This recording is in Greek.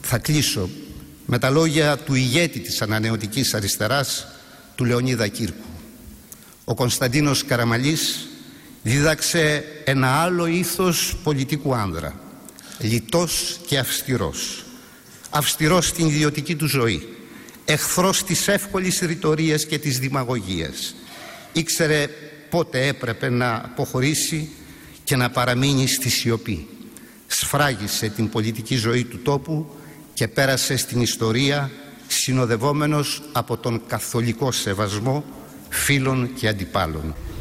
Θα κλείσω με τα λόγια του ηγέτη της ανανεωτικής αριστεράς, του Λεωνίδα Κύρκου. Ο Κωνσταντίνος Καραμαλής δίδαξε ένα άλλο ήθος πολιτικού άνδρα, λιτός και αυστηρός. Αυστηρός στην ιδιωτική του ζωή, εχθρός της εύκολης ρητορίας και της δημαγωγίας. Ήξερε πότε έπρεπε να αποχωρήσει και να παραμείνει στη σιωπή. Σφράγισε την πολιτική ζωή του τόπου και πέρασε στην ιστορία συνοδευόμενος από τον καθολικό σεβασμό φίλων και αντιπάλων.